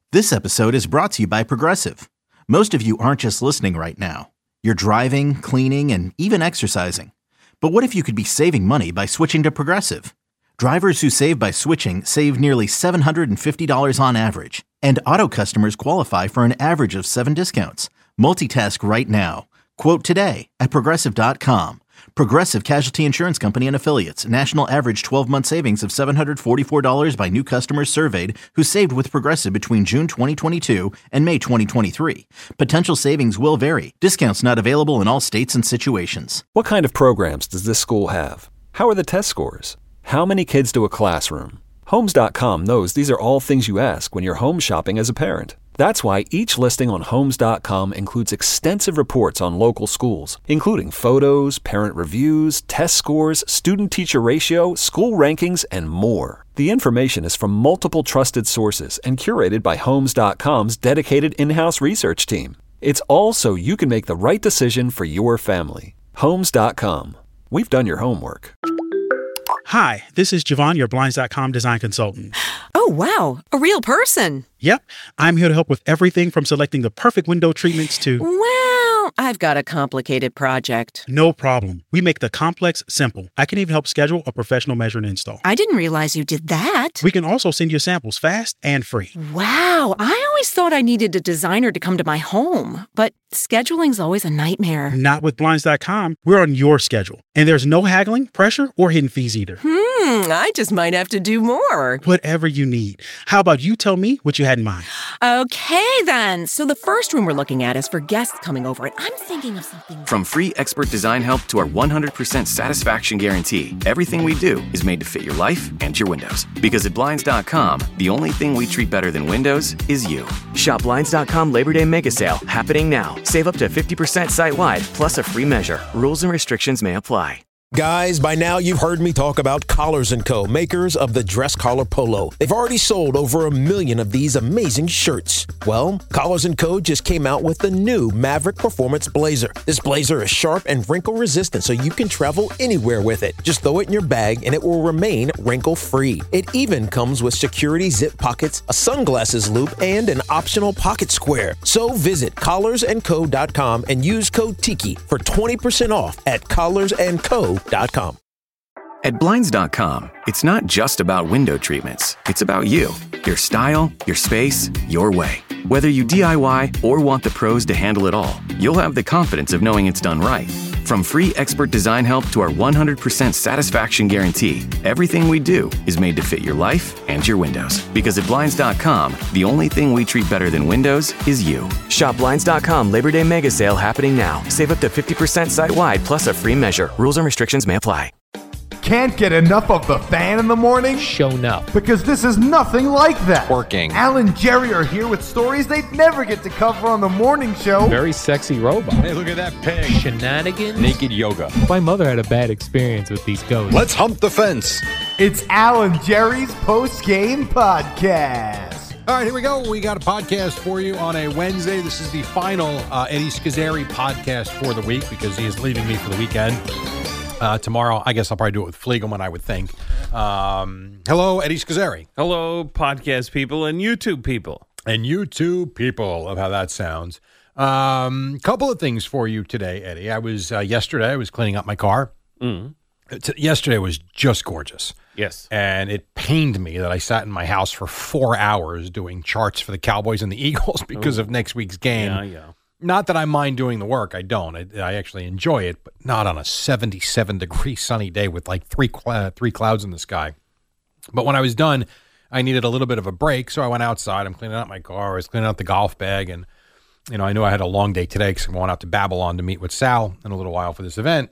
This episode is brought to you by Progressive. Most of you aren't just listening right now. You're driving, cleaning, and even exercising. But what if you could be saving money by switching to Progressive? Drivers who save by switching save nearly $750 on average. And auto customers qualify for an average of 7 discounts. Multitask right now. Quote today at Progressive.com. Progressive Casualty Insurance Company and Affiliates. National average 12-month savings of $744 by new customers surveyed who saved with Progressive between June 2022 and May 2023. Potential savings will vary. Discounts not available in all states and situations. What kind of programs does this school have? How are the test scores? How many kids do a classroom? Homes.com knows these are all things you ask when you're home shopping as a parent. That's why each listing on Homes.com includes extensive reports on local schools, including photos, parent reviews, test scores, student-teacher ratio, school rankings, and more. The information is from multiple trusted sources and curated by Homes.com's dedicated in-house research team. It's all so you can make the right decision for your family. Homes.com. We've done your homework. Hi, this is Javon, your Blinds.com design consultant. Oh, wow. A real person. Yep. I'm here to help with everything from selecting the perfect window treatments to... Well, I've got a complicated project. No problem. We make the complex simple. I can even help schedule a professional measure and install. I didn't realize you did that. We can also send you samples fast and free. Wow. I always thought I needed a designer to come to my home, but scheduling's always a nightmare. Not with Blinds.com. We're on your schedule. And there's no haggling, pressure, or hidden fees either. I just might have to do more. Whatever you need. How about you tell me what you had in mind? Okay, then. So the first room we're looking at is for guests coming over, and I'm thinking of something... From free expert design help to our 100% satisfaction guarantee, everything we do is made to fit your life and your windows. Because at Blinds.com, the only thing we treat better than windows is you. Shop Blinds.com Labor Day Mega Sale, happening now. Save up to 50% site-wide, plus a free measure. Rules and restrictions may apply. Guys, by now you've heard me talk about Collars & Co., makers of the dress collar polo. They've already sold over 1 million of these amazing shirts. Well, Collars & Co. just came out with the new Maverick Performance Blazer. This blazer is sharp and wrinkle resistant, so you can travel anywhere with it. Just throw it in your bag and it will remain wrinkle-free. It even comes with security zip pockets, a sunglasses loop, and an optional pocket square. So visit collarsandco.com and use code TIKI for 20% off at collarsandco.com. At Blinds.com, it's not just about window treatments. It's about you, your style, your space, your way. Whether you DIY or want the pros to handle it all, you'll have the confidence of knowing it's done right. From free expert design help to our 100% satisfaction guarantee, everything we do is made to fit your life and your windows. Because at Blinds.com, the only thing we treat better than windows is you. Shop Blinds.com Labor Day Mega Sale, happening now. Save up to 50% site-wide, plus a free measure. Rules and restrictions may apply. Can't get enough of the fan in the morning? Shown up. Because this is nothing like that. Working. Al and Jerry are here with stories they'd never get to cover on the morning show. Very sexy robot. Hey, look at that pig. Shenanigans. Naked yoga. My mother had a bad experience with these ghosts. Let's hump the fence. It's Al and Jerry's post-game podcast. All right, here we go. We got a podcast for you on a Wednesday. This is the final Eddie Schizzeri podcast for the week because he is leaving me for the weekend. Tomorrow, I guess I'll probably do it with Fliegelman, I would think. Hello, Eddie Schizzeri. Hello, podcast people and YouTube people. And YouTube people. Love how that sounds. Couple of things for you today, Eddie. I was yesterday, I was cleaning up my car. Yesterday was just gorgeous. Yes. And it pained me that I sat in my house for 4 hours doing charts for the Cowboys and the Eagles because of next week's game. Yeah. Not that I mind doing the work. I don't. I actually enjoy it, but not on a 77-degree sunny day with like three clouds in the sky. But when I was done, I needed a little bit of a break, so I went outside. I'm cleaning out my car. I was cleaning out the golf bag, and I knew I had a long day today because I'm going out to Babylon to meet with Sal in a little while for this event,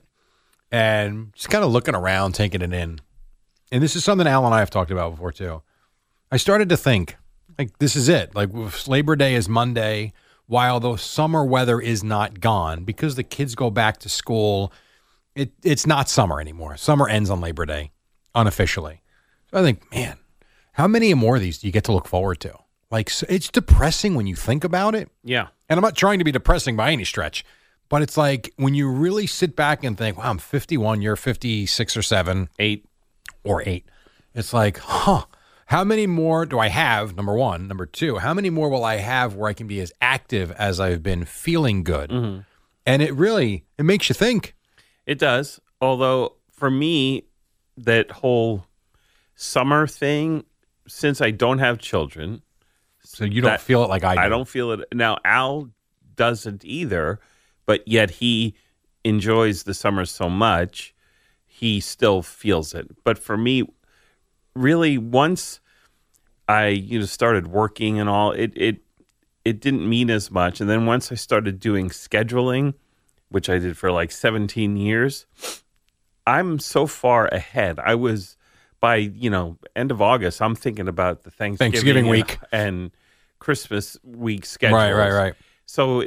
and just kind of looking around, taking it in. And this is something Al and I have talked about before too. I started to think, like, this is it. Like, Labor Day is Monday. While the summer weather is not gone, because the kids go back to school, it's not summer anymore. Summer ends on Labor Day, unofficially. So I think, man, how many more of these do you get to look forward to? Like, it's depressing when you think about it. Yeah. And I'm not trying to be depressing by any stretch, but it's like when you really sit back and think, wow, I'm 51, you're 56 or 7. 8. Or 8. It's like, How many more do I have? Number one. Number two, how many more will I have where I can be as active as I've been feeling good? Mm-hmm. And it makes you think. It does. Although for me, that whole summer thing, since I don't have children. So you don't feel it like I do. I don't feel it. Now, Al doesn't either, but yet he enjoys the summer so much, he still feels it. But for me, really, once I started working and all, it didn't mean as much. And then once I started doing scheduling, which I did for like 17 years, I'm so far ahead. I was by end of August, I'm thinking about the Thanksgiving week and Christmas week schedules. Right. So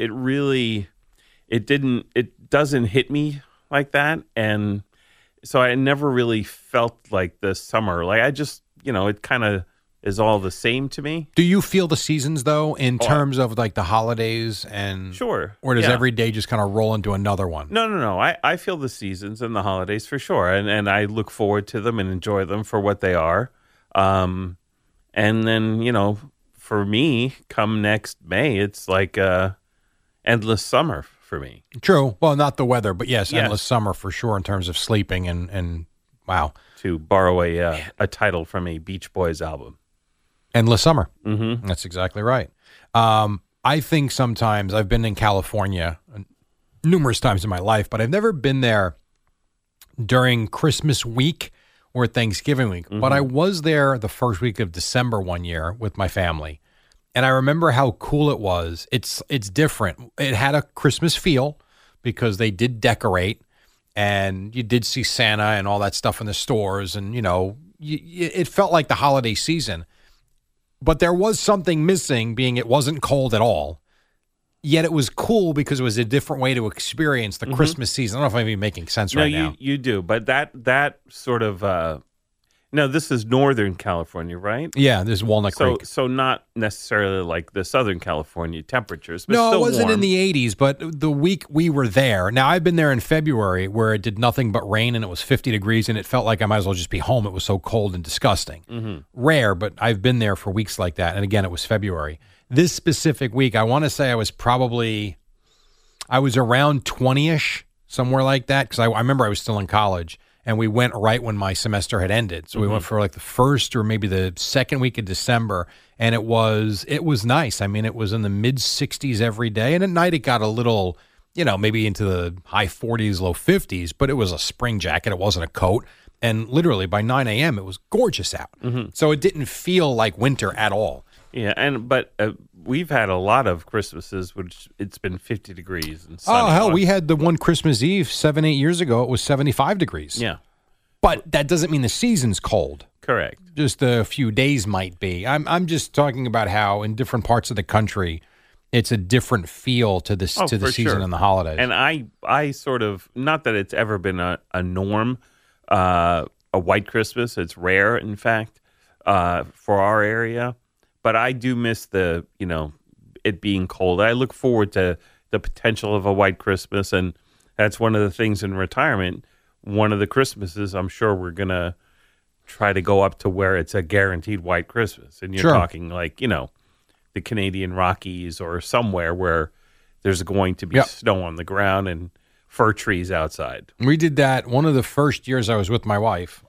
it doesn't hit me like that, and so I never really felt like the summer. Like I just, it kind of is all the same to me. Do you feel the seasons though, in terms of like the holidays and sure, or does every day just kind of roll into another one? No. I feel the seasons and the holidays for sure, and I look forward to them and enjoy them for what they are. And then for me, come next May, it's like endless summer for me. True. Well, not the weather, but yes, endless summer for sure in terms of sleeping and wow. To borrow a title from a Beach Boys album. Endless summer. Mm-hmm. That's exactly right. I think sometimes I've been in California numerous times in my life, but I've never been there during Christmas week or Thanksgiving week. Mm-hmm. But I was there the first week of December one year with my family. And I remember how cool it was. It's different. It had a Christmas feel because they did decorate and you did see Santa and all that stuff in the stores. And, it felt like the holiday season. But there was something missing, being it wasn't cold at all. Yet it was cool because it was a different way to experience the Christmas season. I don't know if I'm even making sense right now. No, you do. But that sort of no, this is Northern California, right? Yeah, this is Walnut Creek. So not necessarily like the Southern California temperatures, but no, still it wasn't warm. in the 80s, but the week we were there. Now, I've been there in February where it did nothing but rain and it was 50 degrees and it felt like I might as well just be home. It was so cold and disgusting. Mm-hmm. Rare, but I've been there for weeks like that. And again, it was February. This specific week, I want to say I was around 20-ish, somewhere like that, because I remember I was still in college. And we went right when my semester had ended. So we went for like the first or maybe the second week of December. And it was nice. I mean, it was in the mid 60s every day. And at night it got a little, maybe into the high 40s, low 50s. But it was a spring jacket. It wasn't a coat. And literally by 9 a.m. it was gorgeous out. Mm-hmm. So it didn't feel like winter at all. Yeah, but we've had a lot of Christmases which it's been 50 degrees and sunny. Oh, hell, we had the one Christmas Eve 7-8 years ago. It was 75 degrees. Yeah. But that doesn't mean the season's cold. Correct. Just a few days might be. I'm just talking about how in different parts of the country, it's a different feel to the season sure. and the holidays. And I sort of, not that it's ever been a norm, a white Christmas. It's rare, in fact, for our area. But I do miss the, it being cold. I look forward to the potential of a white Christmas, and that's one of the things in retirement. One of the Christmases, I'm sure we're going to try to go up to where it's a guaranteed white Christmas. And you're talking like, the Canadian Rockies or somewhere where there's going to be snow on the ground and fir trees outside. We did that one of the first years I was with my wife.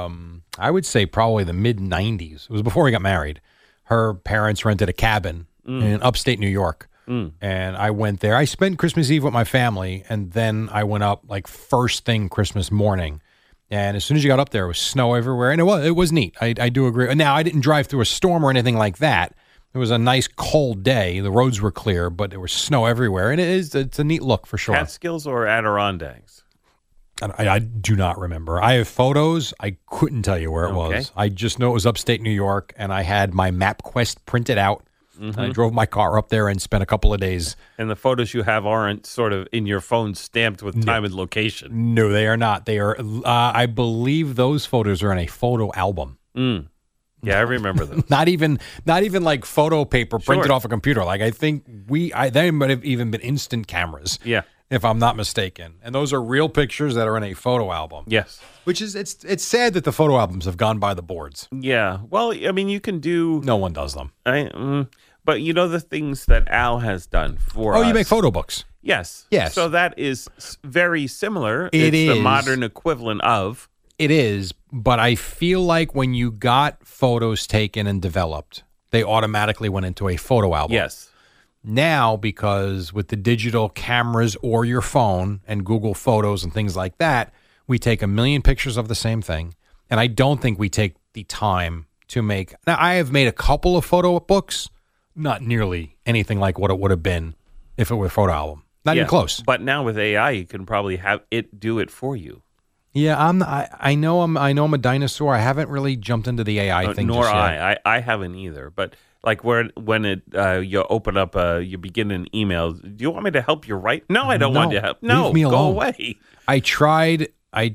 I would say probably the mid-90s. It was before we got married. Her parents rented a cabin in upstate New York, and I went there. I spent Christmas Eve with my family, and then I went up like first thing Christmas morning. And as soon as you got up there, it was snow everywhere, and it was neat. I do agree. Now, I didn't drive through a storm or anything like that. It was a nice cold day. The roads were clear, but there was snow everywhere, and it's a neat look for sure. Catskills or Adirondacks? I do not remember. I have photos. I couldn't tell you where it was. I just know it was upstate New York, and I had my MapQuest printed out. Mm-hmm. I drove my car up there and spent a couple of days. And the photos you have aren't sort of in your phone stamped with time and location. No, they are not. They are. I believe those photos are in a photo album. Mm. Yeah, I remember those. not even like photo paper printed off a computer. Like I think they might have even been instant cameras. Yeah. if I'm not mistaken. And those are real pictures that are in a photo album. Yes. Which is, it's sad that the photo albums have gone by the boards. Yeah. Well, I mean, you can do. No one does them. But you know the things that Al has done for us. Oh, you make photo books. Yes. Yes. So that is very similar. It it's is. the modern equivalent of. It is, but I feel like when you got photos taken and developed, they automatically went into a photo album. Yes. Now, because with the digital cameras or your phone and Google Photos and things like that, we take a million pictures of the same thing. And I don't think we take the time to make. Now, I have made a couple of photo books, not nearly anything like what it would have been if it were a photo album. Not even close. But now with AI, you can probably have it do it for you. Yeah, I know I'm a dinosaur. I haven't really jumped into the AI thing Nor just yet. I haven't either. But like when you open up, you begin an email. Do you want me to help you write? No, I don't want you to help. No, leave me go alone. away. I tried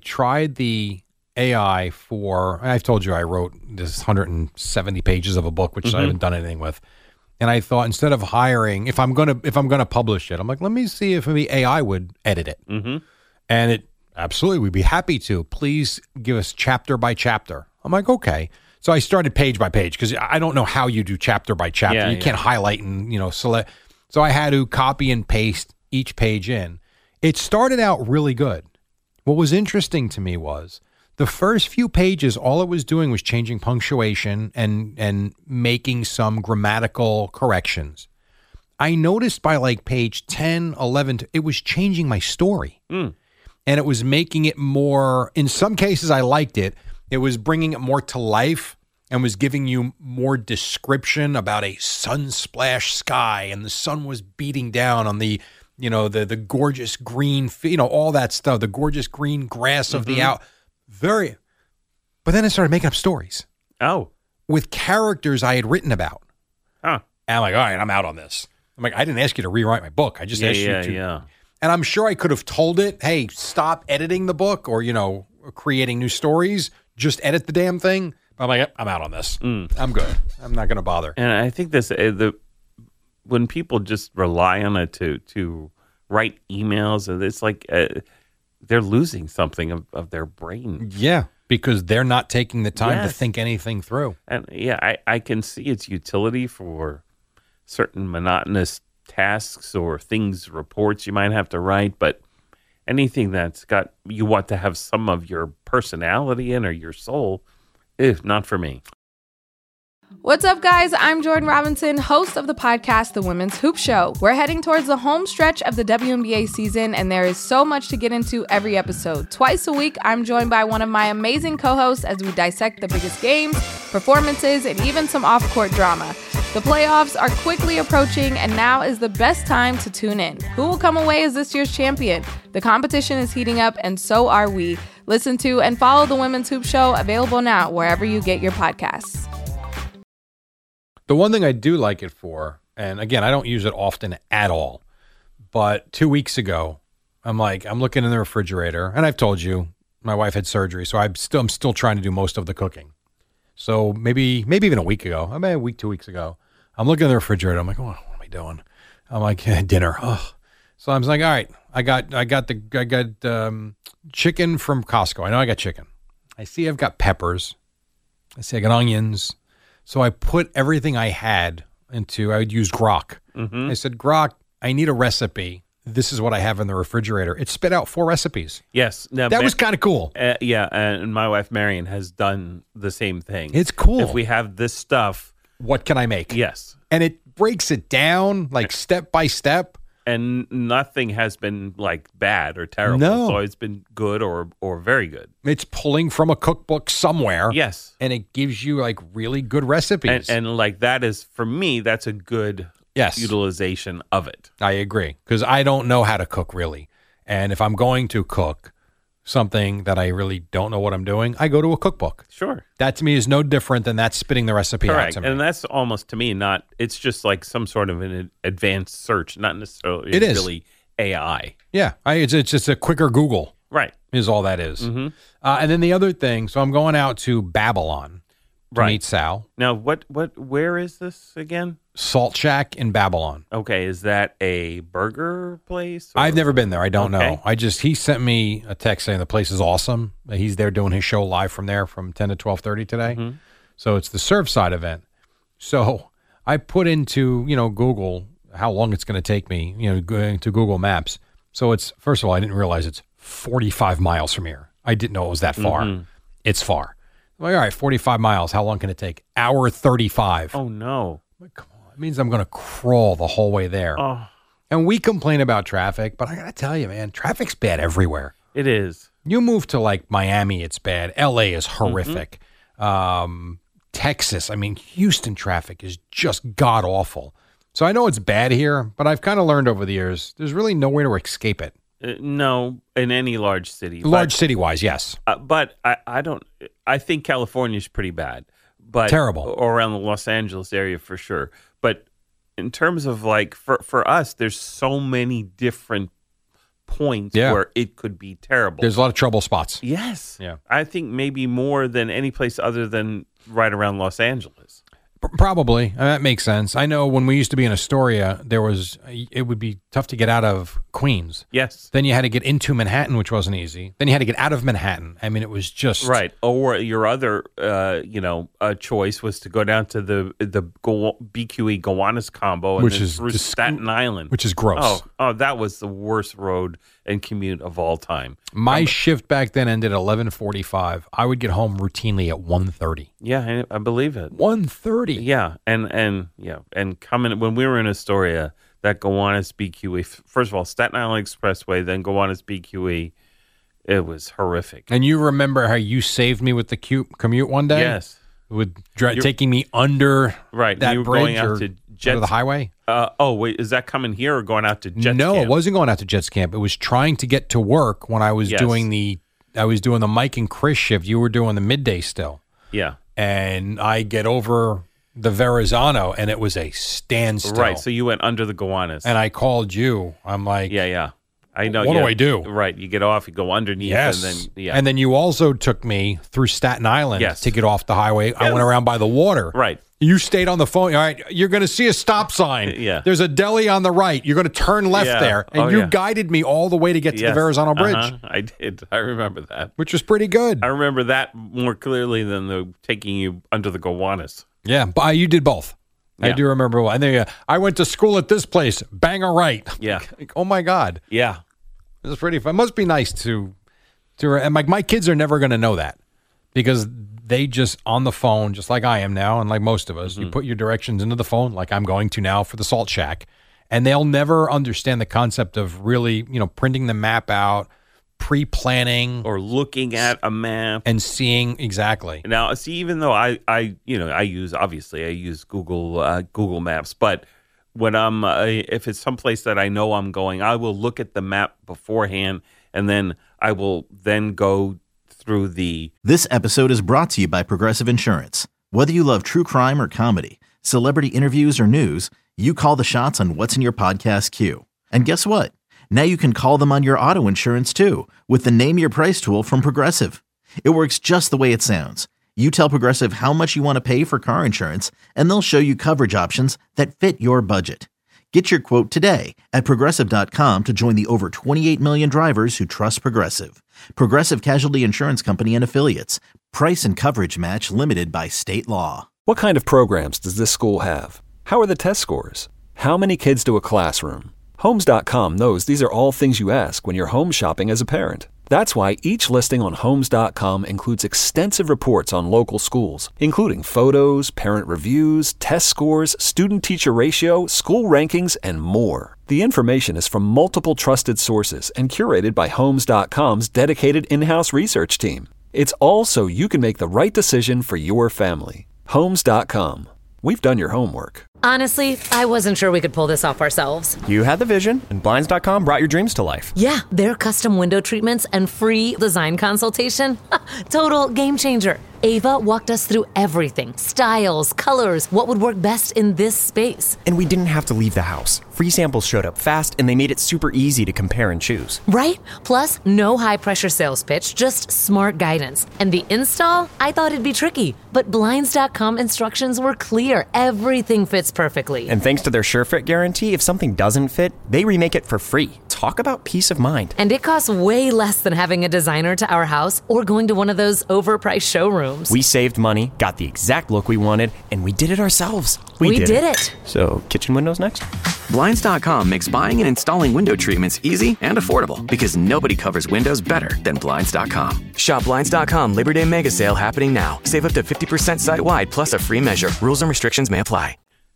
the AI for. I've told you I wrote this 170 pages of a book, which I haven't done anything with. And I thought instead of hiring, if I'm gonna publish it, I'm like, let me see if maybe AI would edit it. Mm-hmm. And it absolutely, we'd be happy to. Please give us chapter by chapter. I'm like, okay. So I started page by page because I don't know how you do chapter by chapter. Yeah, you can't highlight and select. So I had to copy and paste each page in. It started out really good. What was interesting to me was the first few pages, all it was doing was changing punctuation and making some grammatical corrections. I noticed by like page 10, 11, it was changing my story. And it was making it more, in some cases I liked it. It was bringing it more to life and was giving you more description about a sun-splashed sky and the sun was beating down on the gorgeous green, all that stuff, the gorgeous green grass of the out. But then it started making up stories. Oh. With characters I had written about. Huh. And I'm like, all right, I'm out on this. I'm like, I didn't ask you to rewrite my book. I just asked you to. Yeah. And I'm sure I could have told it, hey, stop editing the book or, creating new stories. Just edit the damn thing. But I'm like, I'm out on this. I'm good. I'm not going to bother. And I think this, when people just rely on it to write emails, it's like they're losing something of their brain. Yeah, because they're not taking the time to think anything through. And I can see its utility for certain monotonous tasks or reports you might have to write, but anything that's you want to have some of your personality in or your soul, not for me. What's up, guys? I'm Jordan Robinson, host of the podcast, The Women's Hoop Show. We're heading towards the home stretch of the WNBA season, and there is so much to get into every episode. Twice a week, I'm joined by one of my amazing co-hosts as we dissect the biggest games, performances, and even some off-court drama. The playoffs are quickly approaching, and now is the best time to tune in. Who will come away as this year's champion? The competition is heating up, and so are we. Listen to and follow The Women's Hoop Show, available now wherever you get your podcasts. The one thing I do like it for, and again, I don't use it often at all, but 2 weeks ago, I'm looking in the refrigerator, and I've told you, my wife had surgery, so I'm still trying to do most of the cooking. So maybe even a week ago, a week, 2 weeks ago, I'm looking in the refrigerator. I'm like, oh, what am I doing? I'm like, dinner. Oh. So I was like, all right, I got chicken from Costco. I know I got chicken. I see I've got peppers. I see I got onions. So I put everything I had I would use Grok. Mm-hmm. I said, Grok, I need a recipe. This is what I have in the refrigerator. It spit out 4 recipes. Yes. Now, that was kind of cool. Yeah, and my wife, Marion, has done the same thing. It's cool. If we have this stuff. What can I make? Yes. And it breaks it down step by step. And nothing has been bad or terrible. No. It's always been good or very good. It's pulling from a cookbook somewhere. Yes. And it gives you really good recipes. And that is, for me, that's a good utilization of it. I agree. Because I don't know how to cook really. And if I'm going to cook something that I really don't know what I'm doing, I go to a cookbook. Sure. That to me is no different than that spitting the recipe Correct. out to me. And that's almost to me it's just like some sort of an advanced search, not necessarily it is. Really AI. Yeah. It's just a quicker Google. Right. Is all that is. Mm-hmm. And then the other thing, so I'm going out to Babylon. to meet Sal. Now, where is this again? Salt Shack in Babylon. Okay, is that a burger place? I've never been there. I don't know. He sent me a text saying the place is awesome. He's there doing his show live from there from 10 to 12:30 today. Mm-hmm. So it's the Surfside event. So I put into, Google how long it's going to take me, going to Google Maps. So it's, first of all, I didn't realize it's 45 miles from here. I didn't know it was that far. Mm-hmm. It's far. I'm like, all right, 45 miles. How long can it take? Hour 35. Oh, no. Like, come on. It means I'm going to crawl the whole way there. Oh. And we complain about traffic, but I got to tell you, man, traffic's bad everywhere. It is. You move to like Miami, it's bad. LA is horrific. Texas, Houston traffic is just god awful. So I know it's bad here, but I've kind of learned over the years, there's really no way to escape it. No, in any large city. Large city-wise, yes. But I think California's pretty bad. But terrible. Or around the Los Angeles area for sure. But in terms of like, for us, there's so many different points where it could be terrible. There's a lot of trouble spots. Yes. Yeah. I think maybe more than any place other than right around Los Angeles. Probably. That makes sense. I know when we used to be in Astoria, it would be tough to get out of Queens. Yes. Then you had to get into Manhattan, which wasn't easy. Then you had to get out of Manhattan. It was just... Right. Or your other, choice was to go down to the BQE Gowanus combo, and which then is through Staten Island. Which is gross. Oh, that was the worst road and commute of all time. My shift back then ended at 11:45. I would get home routinely at 1:30. Yeah, I believe it. 1:30. Yeah, and coming when we were in Astoria, that Gowanus BQE. First of all, Staten Island Expressway, then Gowanus BQE. It was horrific. And you remember how you saved me with the commute one day? Yes, with taking me under that you were bridge going out to the highway. Wait, is that coming here or going out to Jets No, Camp? it wasn't going out to Jets Camp. It was trying to get to work when I was doing the Mike and Chris shift. You were doing the midday still. Yeah. And I get over the Verrazano, and it was a standstill. Right, so you went under the Gowanus. And I called you. I'm like... Yeah. I know. What do I do? Right, you get off, you go underneath, yes. and then... And then you also took me through Staten Island to get off the highway. Yes. I went around by the water. Right. You stayed on the phone. All right, you're going to see a stop sign. Yeah. There's a deli on the right. You're going to turn left there. And you guided me all the way to get to the Verrazano Bridge. I did. I remember that. Which was pretty good. I remember that more clearly than the taking you under the Gowanus. Yeah, but you did both. Yeah. I do remember. And then I went to school at this place. Bang a right. Yeah. Oh, my God. Yeah. It was pretty fun. It must be nice to and my kids are never going to know that because they just on the phone, just like I am now, and like most of us, you put your directions into the phone, like I'm going to now for the Salt Shack, and they'll never understand the concept of really, printing the map out, pre-planning, or looking at a map and seeing exactly. Now, see, even though I use Google Maps, but when I'm if it's someplace that I know I'm going, I will look at the map beforehand, and then I will then go through the... This episode is brought to you by Progressive Insurance. Whether you love true crime or comedy, celebrity interviews or news, you call the shots on what's in your podcast queue. And guess what? Now you can call them on your auto insurance too with the Name Your Price tool from Progressive. It works just the way it sounds. You tell Progressive how much you want to pay for car insurance, and they'll show you coverage options that fit your budget. Get your quote today at Progressive.com to join the over 28 million drivers who trust Progressive. Progressive Casualty Insurance Company and Affiliates. Price and coverage match limited by state law. What kind of programs does this school have? How are the test scores? How many kids do a classroom? Homes.com knows these are all things you ask when you're home shopping as a parent. That's why each listing on Homes.com includes extensive reports on local schools, including photos, parent reviews, test scores, student-teacher ratio, school rankings, and more. The information is from multiple trusted sources and curated by Homes.com's dedicated in-house research team. It's all so you can make the right decision for your family. Homes.com. We've done your homework. Honestly, I wasn't sure we could pull this off ourselves. You had the vision, and Blinds.com brought your dreams to life. Yeah, their custom window treatments and free design consultation. Total game changer. Ava walked us through everything, styles, colors, what would work best in this space. And we didn't have to leave the house. Free samples showed up fast, and they made it super easy to compare and choose. Right? Plus, no high-pressure sales pitch, just smart guidance. And the install? I thought it'd be tricky, but Blinds.com instructions were clear. Everything fits perfectly. And thanks to their SureFit guarantee, if something doesn't fit, they remake it for free. Talk about peace of mind. And it costs way less than having a designer to our house or going to one of those overpriced showrooms. We saved money, got the exact look we wanted, and we did it ourselves. We did it. So, kitchen windows next? Blinds.com makes buying and installing window treatments easy and affordable because nobody covers windows better than Blinds.com. Shop Blinds.com Labor Day Mega Sale happening now. Save up to 50% site-wide plus a free measure. Rules and restrictions may apply.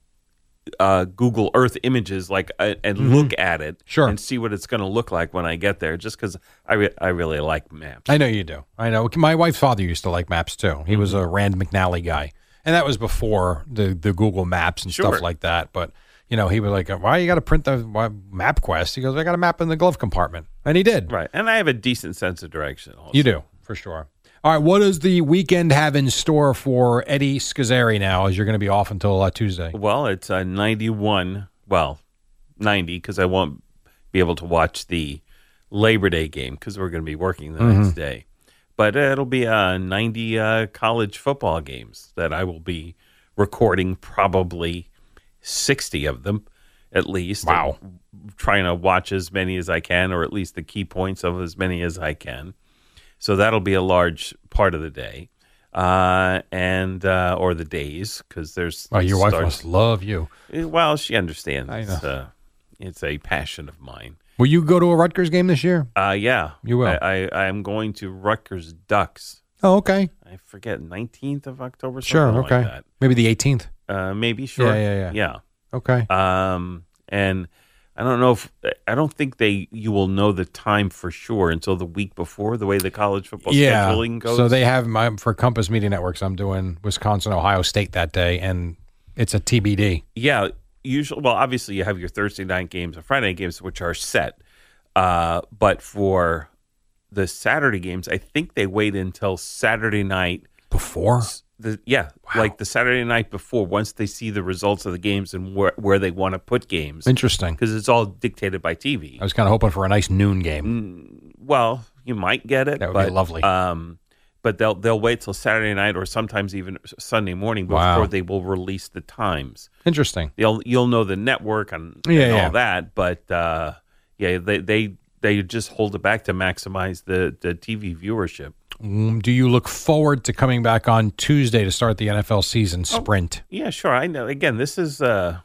Google Earth images and look at it Sure. and see what it's going to look like when I get there, just because I really like maps. I know you do. I know. My wife's father used to like maps too. He was a Rand McNally guy. And that was before the Google Maps and stuff like that. But, he was like, why you got to print the MapQuest? He goes, I got a map in the glove compartment. And he did. Right. And I have a decent sense of direction also. You do, for sure. All right, what does the weekend have in store for Eddie Scazzeri now, as you're going to be off until Tuesday? Well, it's 90 because I won't be able to watch the Labor Day game because we're going to be working the next day. But it'll be 90 college football games that I will be recording, probably 60 of them at least. Wow. Trying to watch as many as I can, or at least the key points of as many as I can. So that'll be a large part of the day, or the days, because there's. Oh, your wife must love you. Well, she understands. I know. It's a passion of mine. Will you go to a Rutgers game this year? Yeah, you will. I am going to Rutgers Ducks. Oh, okay. I forget 19th of October. Sure. Okay. Like that. Maybe the 18th. Maybe. Sure. Yeah. Okay. And I don't know I don't think you will know the time for sure until the week before, the way the college football scheduling goes. So they have for Compass Media Networks. I'm doing Wisconsin, Ohio State that day, and it's a TBD. Yeah, usually. Well, obviously you have your Thursday night games and Friday night games, which are set. But for the Saturday games, I think they wait until Saturday night before. Like the Saturday night before, once they see the results of the games and where they want to put games. Interesting. Because it's all dictated by TV. I was kind of hoping for a nice noon game. Well, you might get it. That would be lovely. But they'll wait till Saturday night or sometimes even Sunday morning before they will release the times. Interesting. You'll know the network and all that, but they just hold it back to maximize the TV viewership. Do you look forward to coming back on Tuesday to start the NFL season sprint? Yeah, sure. I know. Again, this is a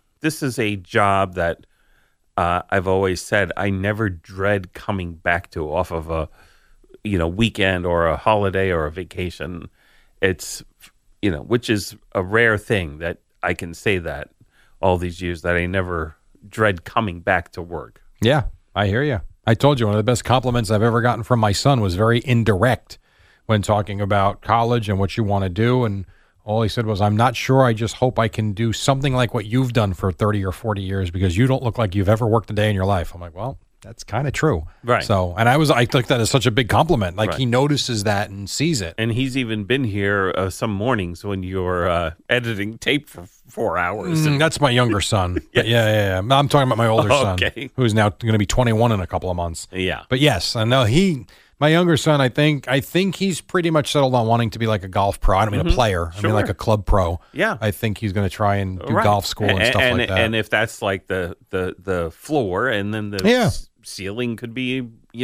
job that I've always said I never dread coming back to off of a weekend or a holiday or a vacation. It's which is a rare thing that I can say that all these years that I never dread coming back to work. Yeah, I hear you. I told you one of the best compliments I've ever gotten from my son was very indirect when talking about college and what you want to do. And all he said was, I'm not sure. I just hope I can do something like what you've done for 30 or 40 years because you don't look like you've ever worked a day in your life. I'm like, well, that's kind of true. Right. So, and I took that as such a big compliment. Like he notices that and sees it. And he's even been here some mornings when you're editing tape for 4 hours. That's my younger son. Yes. Yeah. I'm talking about my older son, who's now going to be 21 in a couple of months. Yeah. But yes, I know my younger son, I think he's pretty much settled on wanting to be like a golf pro. I don't mean a player. I mean like a club pro. Yeah. I think he's going to try and do golf school and stuff like that. And if that's like the floor, and then the ceiling could be,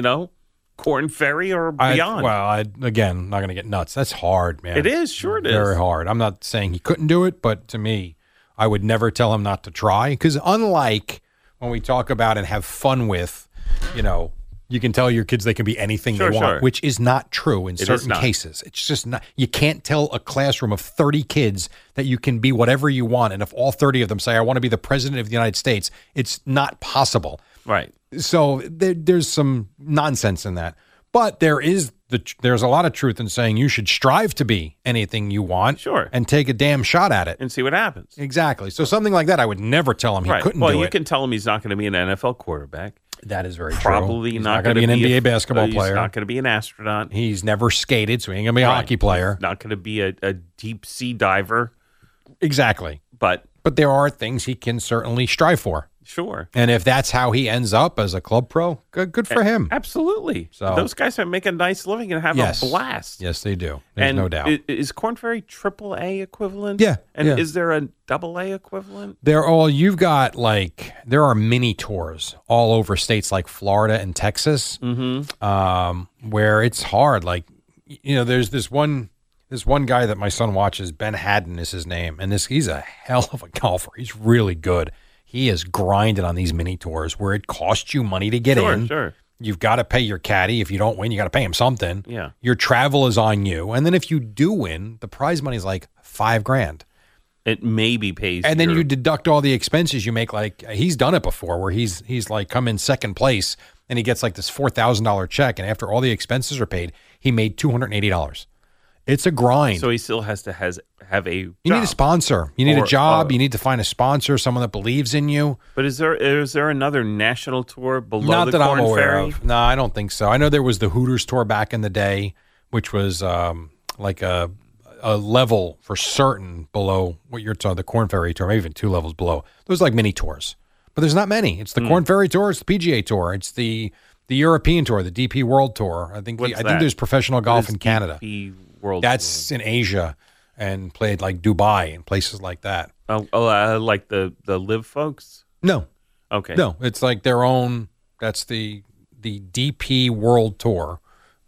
Corn Ferry or beyond. Again, not going to get nuts. That's hard, man. It is. Sure it is. Very hard. I'm not saying he couldn't do it, but to me, I would never tell him not to try. Because unlike when we talk about and have fun with, you can tell your kids they can be anything they want, which is not true in certain cases. It's just not. You can't tell a classroom of 30 kids that you can be whatever you want. And if all 30 of them say, I want to be the president of the United States, it's not possible. Right. So there's some nonsense in that. But there's a lot of truth in saying you should strive to be anything you want. Sure. And take a damn shot at it. And see what happens. Exactly. So something like that, I would never tell him he couldn't do it. Well, you can tell him he's not going to be an NFL quarterback. That is very Probably true. He's not going to be an NBA basketball player. He's not going to be an astronaut. He's never skated, so he ain't going to be a hockey player. He's not going to be a deep sea diver. Exactly. But there are things he can certainly strive for. Sure. And if that's how he ends up as a club pro, good for him. Absolutely. So those guys make a nice living and have a blast. Yes, they do. There's and no doubt. Is Korn Ferry AAA equivalent? Yeah. And yeah. is there a AA equivalent? You've got there are mini tours all over states like Florida and Texas, where it's hard. There's this one guy that my son watches, Ben Haddon is his name, and he's a hell of a golfer. He's really good. He is grinding on these mini tours where it costs you money to get in. Sure. You've got to pay your caddy. If you don't win, you got to pay him something. Yeah. Your travel is on you. And then if you do win, the prize money is like $5,000. It maybe pays. And then you deduct all the expenses you make. Like he's done it before where he's like come in second place and he gets like this $4,000 check. And after all the expenses are paid, he made $280. It's a grind. So he still has to have a job. You need a sponsor. You need a job. You need to find a sponsor, someone that believes in you. But is there another national tour below Not the that Korn I'm aware Ferry? of. No, I don't think so. I know there was the Hooters tour back in the day, which was like a level for certain below what you're talking, the Korn Ferry tour, maybe even 2 levels below. Those like mini tours. But there's not many. It's the Korn Ferry tour, it's the PGA tour, it's the European tour, the DP World Tour. I think there's professional golf in Canada. DP World That's in Asia and played like Dubai and places like that. Like the Live folks? No. Okay. No, it's like their own. That's the DP World Tour.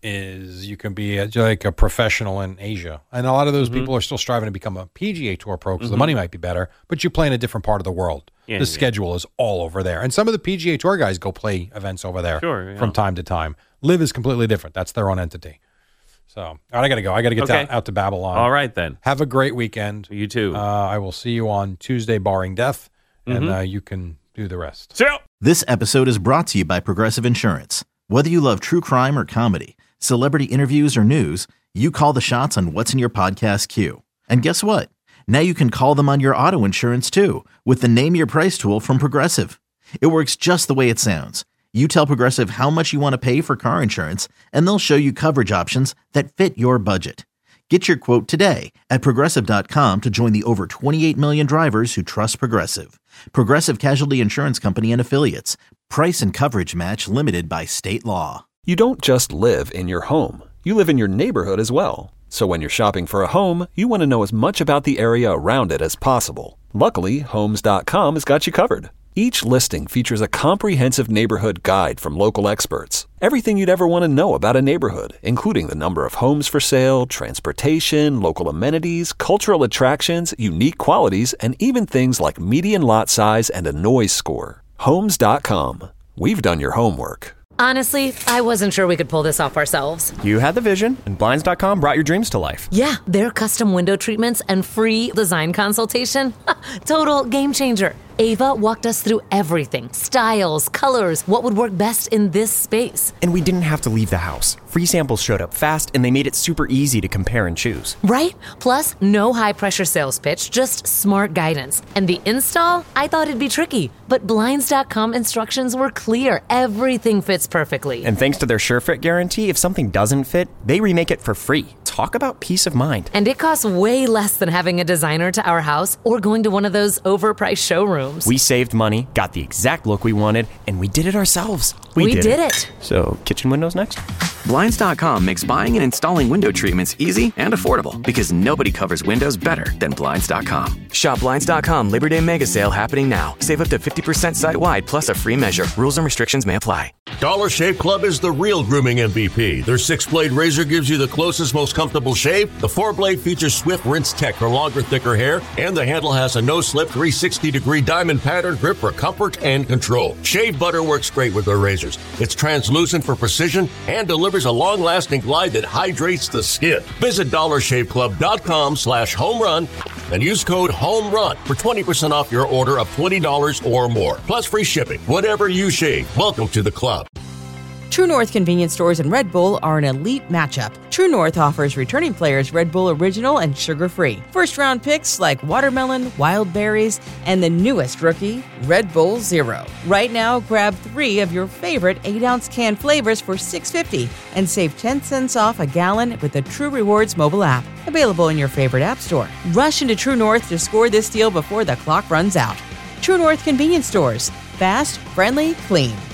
You can be like a professional in Asia, and a lot of those people are still striving to become a PGA Tour pro because the money might be better, but you play in a different part of the world. The schedule is all over there, and some of the PGA Tour guys go play events over there from time to time. Live is completely different. That's their own entity. So, all right, I got to go. I got to get out to Babylon. All right, then. Have a great weekend. You too. I will see you on Tuesday, barring death, and you can do the rest. See ya. This episode is brought to you by Progressive Insurance. Whether you love true crime or comedy, celebrity interviews or news, you call the shots on what's in your podcast queue. And guess what? Now you can call them on your auto insurance too with the Name Your Price tool from Progressive. It works just the way it sounds. You tell Progressive how much you want to pay for car insurance, and they'll show you coverage options that fit your budget. Get your quote today at Progressive.com to join the over 28 million drivers who trust Progressive. Progressive Casualty Insurance Company and Affiliates. Price and coverage match limited by state law. You don't just live in your home. You live in your neighborhood as well. So when you're shopping for a home, you want to know as much about the area around it as possible. Luckily, Homes.com has got you covered. Each listing features a comprehensive neighborhood guide from local experts. Everything you'd ever want to know about a neighborhood, including the number of homes for sale, transportation, local amenities, cultural attractions, unique qualities, and even things like median lot size and a noise score. Homes.com. We've done your homework. Honestly, I wasn't sure we could pull this off ourselves. You had the vision, and Blinds.com brought your dreams to life. Yeah, their custom window treatments and free design consultation. Total game changer. Ava walked us through everything. Styles, colors, what would work best in this space. And we didn't have to leave the house. Free samples showed up fast, and they made it super easy to compare and choose. Right? Plus, no high-pressure sales pitch, just smart guidance. And the install? I thought it'd be tricky, but Blinds.com instructions were clear. Everything fits perfectly. And thanks to their SureFit guarantee, if something doesn't fit, they remake it for free. Talk about peace of mind. And it costs way less than having a designer to our house or going to one of those overpriced showrooms. We saved money, got the exact look we wanted, and we did it ourselves. We did it. So, kitchen windows next? Blinds.com makes buying and installing window treatments easy and affordable because nobody covers windows better than Blinds.com. Shop Blinds.com Labor Day Mega Sale happening now. Save up to 50% site-wide plus a free measure. Rules and restrictions may apply. Dollar Shave Club is the real grooming MVP. Their 6-blade razor gives you the closest, most comfortable shave. The 4-blade features swift rinse tech for longer, thicker hair. And the handle has a no-slip 360-degree diamond pattern grip for comfort and control. Shave butter works great with their razors. It's translucent for precision and delivers a long-lasting glide that hydrates the skin. Visit DollarShaveClub.com/homerun and use code HOMERUN for 20% off your order of $20 or more. Plus free shipping. Whatever you shave, welcome to the club. True North convenience stores and Red Bull are an elite matchup. True North offers returning players Red Bull Original and sugar-free. First-round picks like watermelon, wild berries, and the newest rookie, Red Bull Zero. Right now, grab 3 of your favorite 8-ounce can flavors for $6.50 and save 10 cents off a gallon with the True Rewards mobile app. Available in your favorite app store. Rush into True North to score this deal before the clock runs out. True North convenience stores. Fast, friendly, clean.